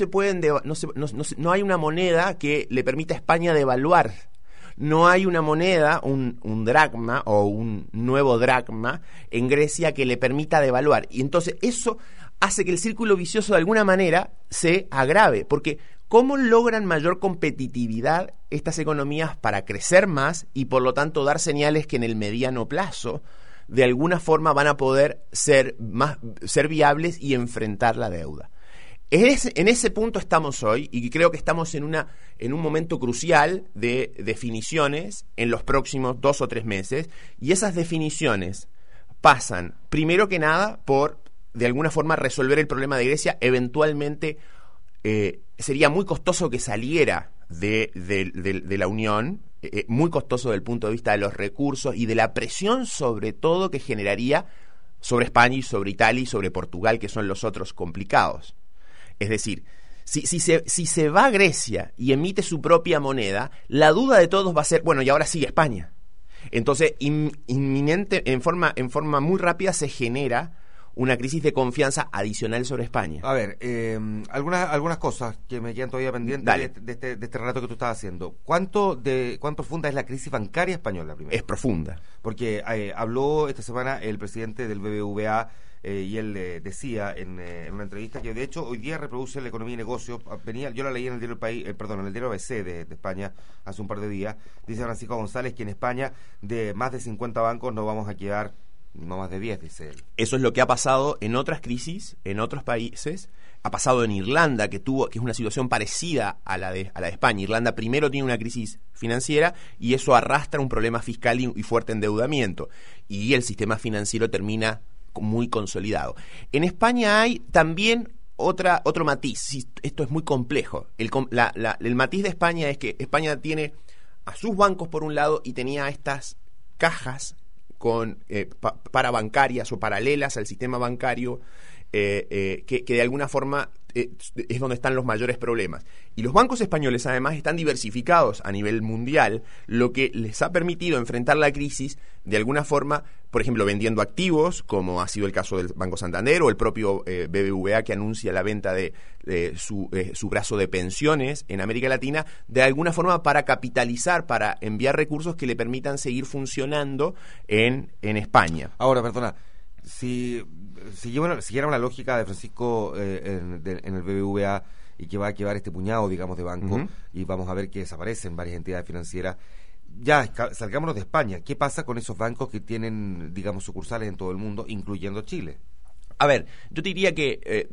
hay una moneda que le permita a España devaluar. No hay una moneda, un dracma o un nuevo dracma en Grecia que le permita devaluar. Y entonces eso hace que el círculo vicioso de alguna manera se agrave. Porque ¿cómo logran mayor competitividad estas economías para crecer más y por lo tanto dar señales que en el mediano plazo de alguna forma van a poder ser viables y enfrentar la deuda? En ese punto estamos hoy y creo que estamos en un momento crucial de definiciones en los próximos 2 o 3 meses, y esas definiciones pasan, primero que nada, por, de alguna forma, resolver el problema de Grecia. Eventualmente sería muy costoso que saliera de la Unión, muy costoso desde el punto de vista de los recursos y de la presión, sobre todo, que generaría sobre España y sobre Italia y sobre Portugal, que son los otros complicados. Es decir, si se va a Grecia y emite su propia moneda, la duda de todos va a ser, bueno, y ahora sigue España. Entonces, inminente, en forma muy rápida se genera una crisis de confianza adicional sobre España. A ver, algunas cosas que me quedan todavía pendientes de este relato que tú estás haciendo. ¿Cuánto profunda es la crisis bancaria española primero? Es profunda. Porque habló esta semana el presidente del BBVA, y él decía en una entrevista que de hecho hoy día reproduce la Economía y Negocios. Yo la leí en el diario en el diario ABC de España hace un par de días. Dice Francisco González que en España de más de 50 bancos no vamos a quedar no más de 10, dice él. Eso es lo que ha pasado en otras crisis, en otros países. Ha pasado en Irlanda, que es una situación parecida a la de España. Irlanda primero tiene una crisis financiera y eso arrastra un problema fiscal y fuerte endeudamiento. Y el sistema financiero termina muy consolidado. En España hay también otro matiz. Esto es muy complejo. El matiz de España es que España tiene a sus bancos por un lado y tenía estas cajas parabancarias o paralelas al sistema bancario, que de alguna forma es donde están los mayores problemas. Y los bancos españoles además están diversificados a nivel mundial, lo que les ha permitido enfrentar la crisis de alguna forma, por ejemplo, vendiendo activos, como ha sido el caso del Banco Santander o el propio BBVA, que anuncia la venta de su brazo de pensiones en América Latina, de alguna forma para capitalizar, para enviar recursos que le permitan seguir funcionando en España. Ahora, perdona, si siguiera una lógica de Francisco en el BBVA y que va a quedar este puñado, digamos, de bancos, y vamos a ver que desaparecen varias entidades financieras, ya salgámonos de España. ¿Qué pasa con esos bancos que tienen, digamos, sucursales en todo el mundo, incluyendo Chile? A ver, yo te diría que,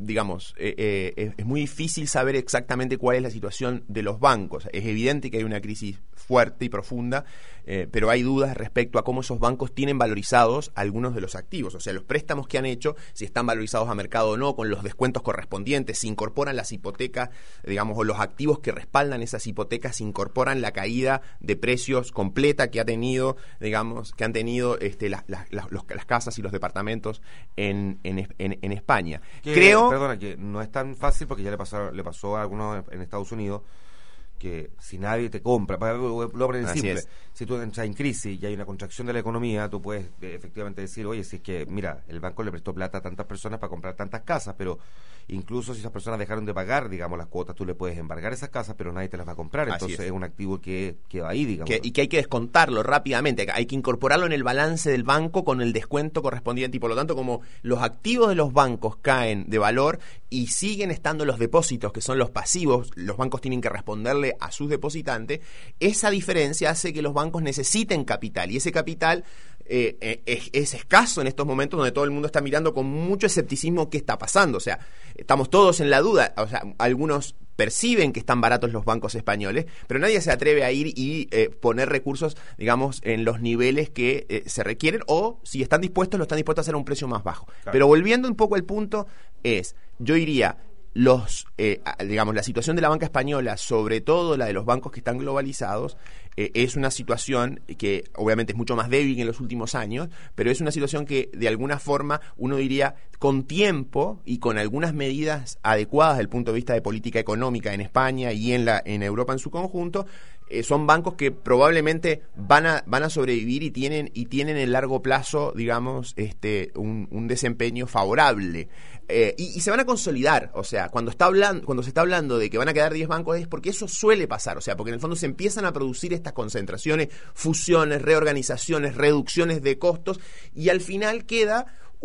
es muy difícil saber exactamente cuál es la situación de los bancos. Es evidente que hay una crisis fuerte y profunda, pero hay dudas respecto a cómo esos bancos tienen valorizados algunos de los activos. O sea, los préstamos que han hecho, si están valorizados a mercado o no, con los descuentos correspondientes, si incorporan las hipotecas, digamos, o los activos que respaldan esas hipotecas, si incorporan la caída de precios completa que ha tenido, digamos, que han tenido las casas y los departamentos en España. Perdona, que no es tan fácil porque ya le pasó a algunos en Estados Unidos que si nadie te compra, lo ponen simple, si tú entras en crisis y hay una contracción de la economía, tú puedes efectivamente decir, oye, si es que, mira, el banco le prestó plata a tantas personas para comprar tantas casas, pero incluso si esas personas dejaron de pagar, digamos, las cuotas, tú le puedes embargar esas casas, pero nadie te las va a comprar. Entonces es un activo que va ahí, digamos. Y que hay que descontarlo rápidamente, hay que incorporarlo en el balance del banco con el descuento correspondiente, y por lo tanto, como los activos de los bancos caen de valor y siguen estando los depósitos, que son los pasivos, los bancos tienen que responderle a sus depositantes, esa diferencia hace que los bancos necesiten capital, y ese capital es escaso en estos momentos donde todo el mundo está mirando con mucho escepticismo qué está pasando. O sea, estamos todos en la duda. O sea, algunos perciben que están baratos los bancos españoles, pero nadie se atreve a ir y poner recursos, digamos, en los niveles que se requieren, o si están dispuestos, lo están dispuestos a hacer a un precio más bajo. Claro. Pero volviendo un poco al punto, yo diría, digamos, la situación de la banca española, sobre todo la de los bancos que están globalizados, es una situación que obviamente es mucho más débil que en los últimos años, pero es una situación que de alguna forma uno diría con tiempo y con algunas medidas adecuadas desde el punto de vista de política económica en España y en Europa en su conjunto, son bancos que probablemente van a sobrevivir y tienen en largo plazo, digamos, un desempeño favorable. Y se van a consolidar, o sea, cuando se está hablando de que van a quedar 10 bancos es porque eso suele pasar, o sea, porque en el fondo se empiezan a producir estas concentraciones, fusiones, reorganizaciones, reducciones de costos, y al final queda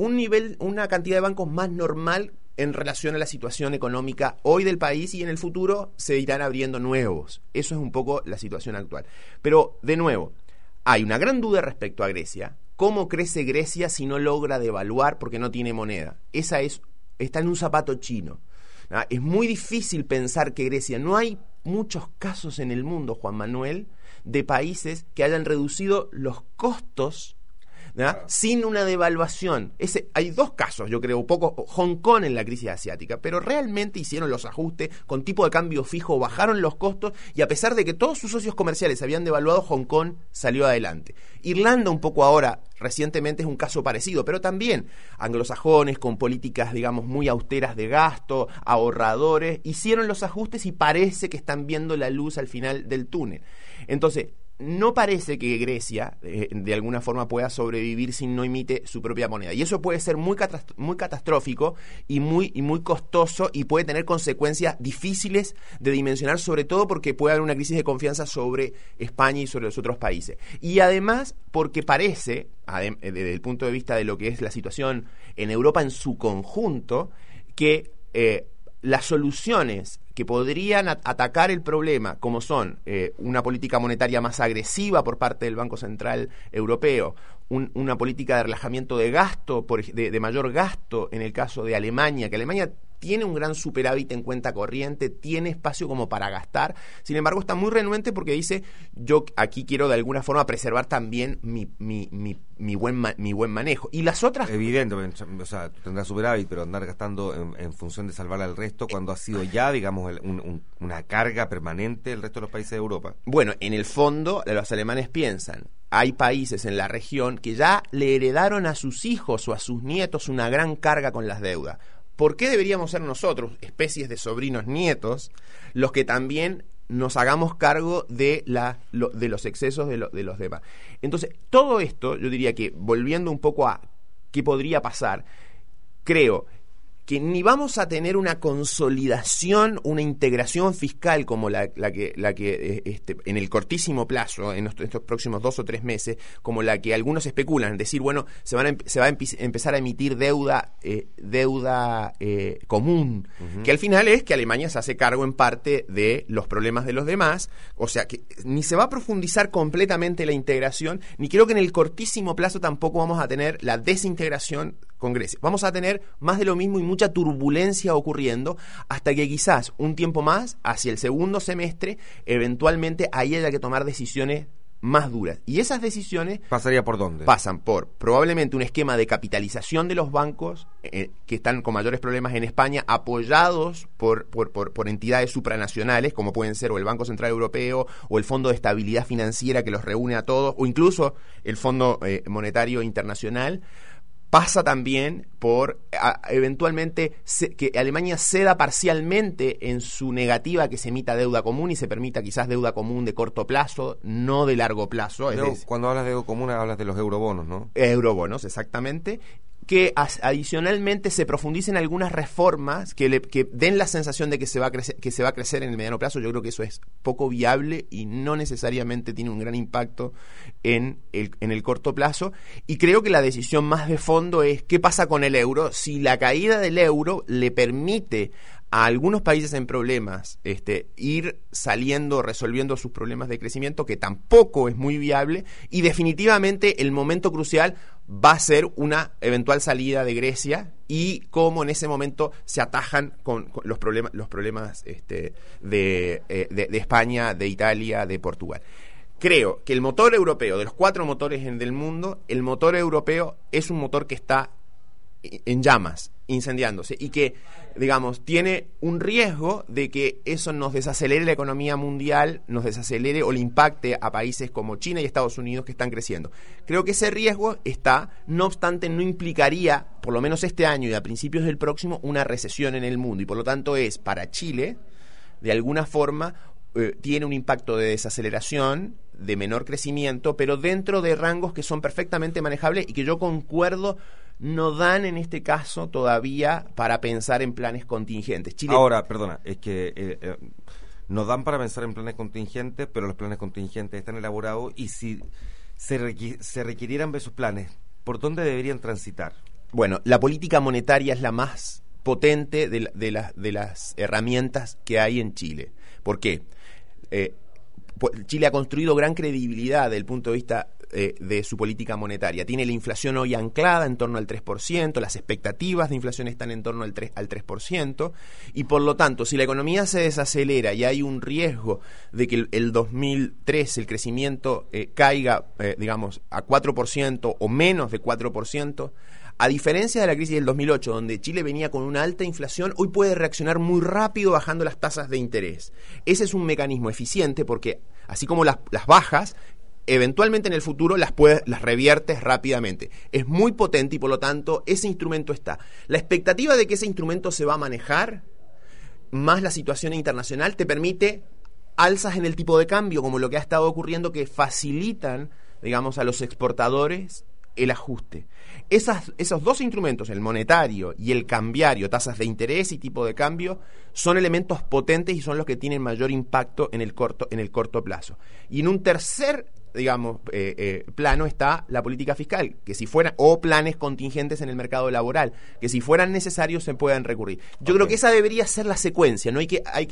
una cantidad de bancos más normal en relación a la situación económica hoy del país, y en el futuro se irán abriendo nuevos. Eso es un poco la situación actual. Pero, de nuevo, hay una gran duda respecto a Grecia. ¿Cómo crece Grecia si no logra devaluar porque no tiene moneda? Está en un zapato chino. ¿Ah? Es muy difícil pensar que Grecia... No hay muchos casos en el mundo, Juan Manuel, de países que hayan reducido los costos, ¿verdad?, sin una devaluación. Hay dos casos, yo creo, Hong Kong en la crisis asiática, pero realmente hicieron los ajustes con tipo de cambio fijo, bajaron los costos, y a pesar de que todos sus socios comerciales habían devaluado, Hong Kong salió adelante. Irlanda un poco ahora, recientemente, es un caso parecido, pero también anglosajones con políticas, digamos, muy austeras de gasto, ahorradores, hicieron los ajustes y parece que están viendo la luz al final del túnel. Entonces, no parece que Grecia de alguna forma pueda sobrevivir si no emite su propia moneda, y eso puede ser muy catastrófico y muy costoso, y puede tener consecuencias difíciles de dimensionar, sobre todo porque puede haber una crisis de confianza sobre España y sobre los otros países, y además porque parece, desde el punto de vista de lo que es la situación en Europa en su conjunto, que las soluciones que podrían atacar el problema, como son una política monetaria más agresiva por parte del Banco Central Europeo, una política de relajamiento de gasto, de mayor gasto en el caso de Alemania, que Alemania tiene un gran superávit en cuenta corriente, tiene espacio como para gastar, sin embargo está muy renuente porque dice, yo aquí quiero de alguna forma preservar también mi buen manejo. Y las otras... Evidentemente, o sea, tendrá superávit, pero andar gastando en función de salvar al resto cuando ha sido ya, digamos, una carga permanente el resto de los países de Europa. Bueno, en el fondo, los alemanes piensan, hay países en la región que ya le heredaron a sus hijos o a sus nietos una gran carga con las deudas. ¿Por qué deberíamos ser nosotros, especies de sobrinos nietos, los que también nos hagamos cargo de los excesos de los demás? Entonces, todo esto, yo diría que, volviendo un poco a qué podría pasar, creo que ni vamos a tener una consolidación, una integración fiscal como la que en el cortísimo plazo, en estos próximos 2 o 3 meses, como la que algunos especulan, decir, bueno, se va a empezar a emitir deuda común, que al final es que Alemania se hace cargo en parte de los problemas de los demás, o sea que ni se va a profundizar completamente la integración, ni creo que en el cortísimo plazo tampoco vamos a tener la desintegración con Grecia. Vamos a tener más de lo mismo y mucha turbulencia ocurriendo hasta que quizás un tiempo más, hacia el segundo semestre, eventualmente ahí haya que tomar decisiones más duras. Y esas decisiones... ¿Pasaría por dónde? Pasan por probablemente un esquema de capitalización de los bancos que están con mayores problemas en España, apoyados por entidades supranacionales, como pueden ser o el Banco Central Europeo o el Fondo de Estabilidad Financiera que los reúne a todos, o incluso el Fondo Monetario Internacional. Pasa también por eventualmente que Alemania ceda parcialmente en su negativa que se emita deuda común y se permita quizás deuda común de corto plazo, no de largo plazo. Cuando hablas de deuda común hablas de los eurobonos, ¿no? Eurobonos, exactamente. Que adicionalmente se profundicen algunas reformas que den la sensación de que se va a crecer en el mediano plazo. Yo creo que eso es poco viable y no necesariamente tiene un gran impacto en el corto plazo. Y creo que la decisión más de fondo es qué pasa con el euro, si la caída del euro le permite a algunos países en problemas ir resolviendo sus problemas de crecimiento, que tampoco es muy viable, y definitivamente el momento crucial va a ser una eventual salida de Grecia y cómo en ese momento se atajan con los problemas de España, de Italia, de Portugal. Creo que el motor europeo, de los 4 motores del mundo, el motor europeo es un motor que está en llamas. incendiándose y que, digamos, tiene un riesgo de que eso nos desacelere la economía mundial, nos desacelere o le impacte a países como China y Estados Unidos que están creciendo. Creo que ese riesgo está, no obstante, no implicaría, por lo menos este año y a principios del próximo, una recesión en el mundo y por lo tanto es para Chile, de alguna forma, tiene un impacto de desaceleración, de menor crecimiento, pero dentro de rangos que son perfectamente manejables y que yo concuerdo no dan en este caso todavía para pensar en planes contingentes. Chile... Ahora, perdona, es que no dan para pensar en planes contingentes, pero los planes contingentes están elaborados y si se requirieran esos planes, ¿por dónde deberían transitar? Bueno, la política monetaria es la más potente de las herramientas que hay en Chile. ¿Por qué? Chile ha construido gran credibilidad desde el punto de vista de su política monetaria. Tiene la inflación hoy anclada en torno al 3%, las expectativas de inflación están en torno al 3%, y por lo tanto, si la economía se desacelera y hay un riesgo de que el 2003 el crecimiento caiga, digamos, a 4% o menos de 4%, a diferencia de la crisis del 2008, donde Chile venía con una alta inflación, hoy puede reaccionar muy rápido bajando las tasas de interés. Ese es un mecanismo eficiente porque, así como las bajas, eventualmente en el futuro las reviertes rápidamente. Es muy potente y por lo tanto ese instrumento está. La expectativa de que ese instrumento se va a manejar, más la situación internacional, te permite alzas en el tipo de cambio, como lo que ha estado ocurriendo, que facilitan, digamos, a los exportadores el ajuste. Esos dos instrumentos, el monetario y el cambiario, tasas de interés y tipo de cambio, son elementos potentes y son los que tienen mayor impacto en el corto plazo. Y en un tercer, digamos, plano está la política fiscal, que si fueran, o planes contingentes en el mercado laboral, que si fueran necesarios se puedan recurrir. Yo creo que esa debería ser la secuencia, no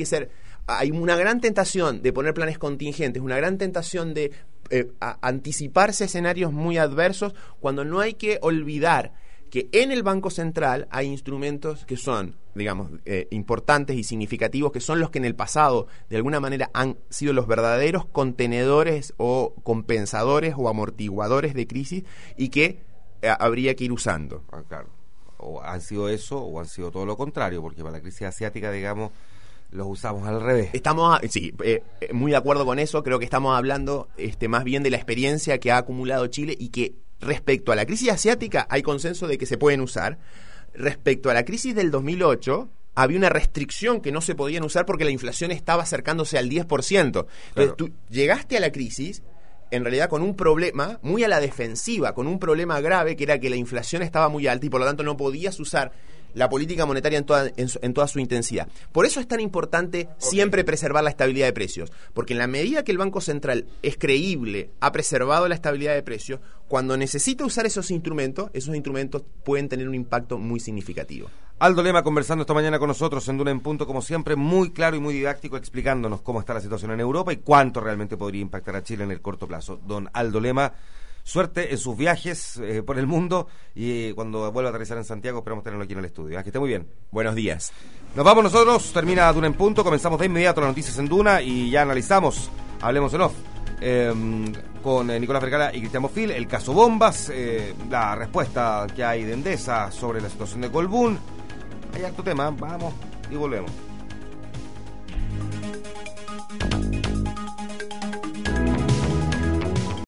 hay una gran tentación de poner planes contingentes, una gran tentación de anticiparse a escenarios muy adversos, cuando no hay que olvidar que en el Banco Central hay instrumentos que son, digamos, importantes y significativos, que son los que en el pasado, de alguna manera, han sido los verdaderos contenedores o compensadores o amortiguadores de crisis y que habría que ir usando. Claro. O han sido eso o han sido todo lo contrario, porque para la crisis asiática, digamos, los usamos al revés. Estamos, muy de acuerdo con eso. Creo que estamos hablando más bien de la experiencia que ha acumulado Chile y que respecto a la crisis asiática hay consenso de que se pueden usar. Respecto a la crisis del 2008, había una restricción que no se podían usar porque la inflación estaba acercándose al 10%. Entonces, claro, tú llegaste a la crisis en realidad con un problema muy a la defensiva, con un problema grave que era que la inflación estaba muy alta y por lo tanto no podías usar la política monetaria en toda su intensidad. Por eso es tan importante siempre preservar la estabilidad de precios, porque en la medida que el Banco Central es creíble, ha preservado la estabilidad de precios, cuando necesita usar esos instrumentos pueden tener un impacto muy significativo. Aldo Lema conversando esta mañana con nosotros en Duna en Punto, como siempre, muy claro y muy didáctico, explicándonos cómo está la situación en Europa y cuánto realmente podría impactar a Chile en el corto plazo. Don Aldo Lema, suerte en sus viajes por el mundo y cuando vuelva a aterrizar en Santiago esperamos tenerlo aquí en el estudio. Que esté muy bien. Buenos días. Nos vamos nosotros, termina Duna en Punto, comenzamos de inmediato las noticias en Duna y ya analizamos, hablemos en off, con Nicolás Vergara y Cristian Mofil, el caso Bombas, la respuesta que hay de Endesa sobre la situación de Colbún. Hay harto tema, vamos y volvemos.